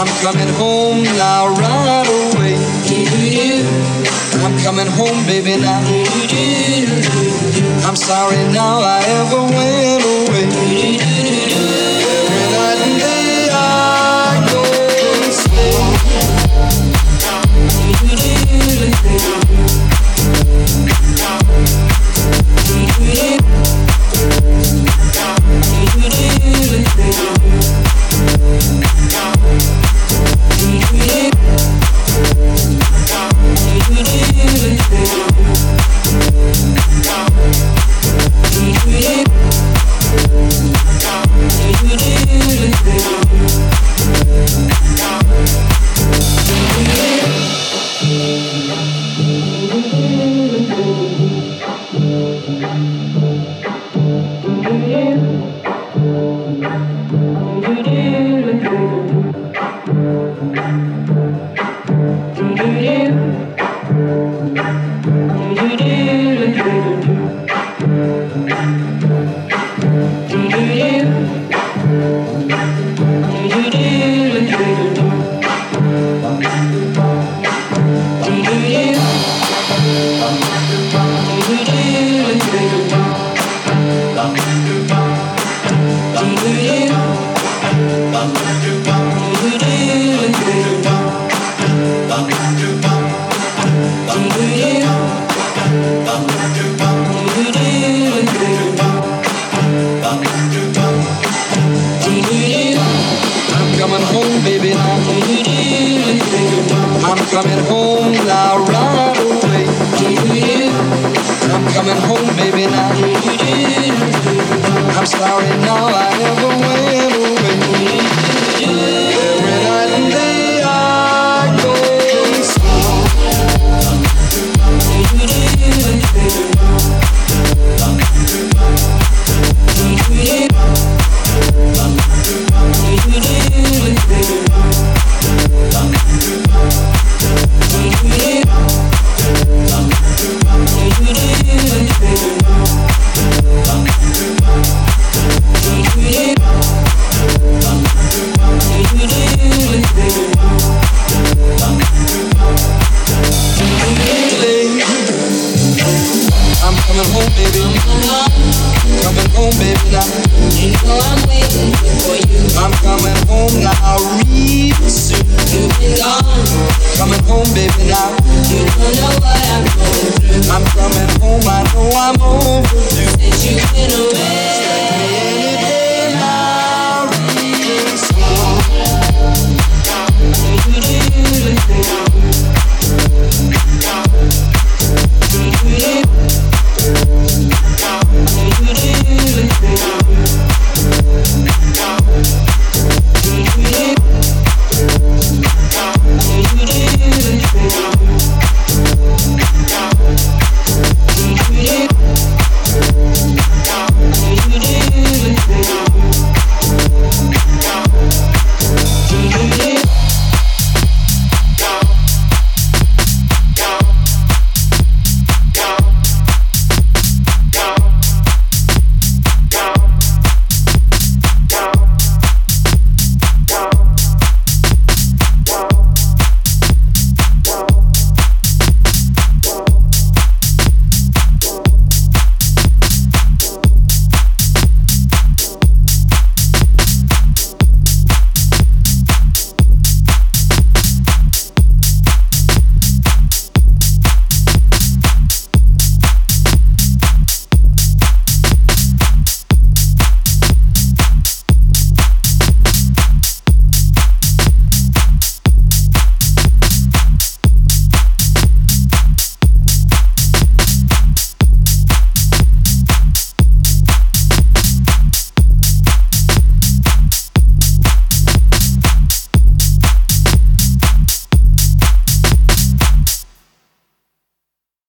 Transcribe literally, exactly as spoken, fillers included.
I'm coming home now, right away. I'm coming home, baby, now. I'm sorry now I ever went away. Every night and day I go and stay. Coming home now, right away. I'm coming home, baby, now. I'm sorry now I ever went away. Every night and day I go and slow. I'm coming home now, real soon. You've been gone. Coming home, baby, now. You don't know what I'm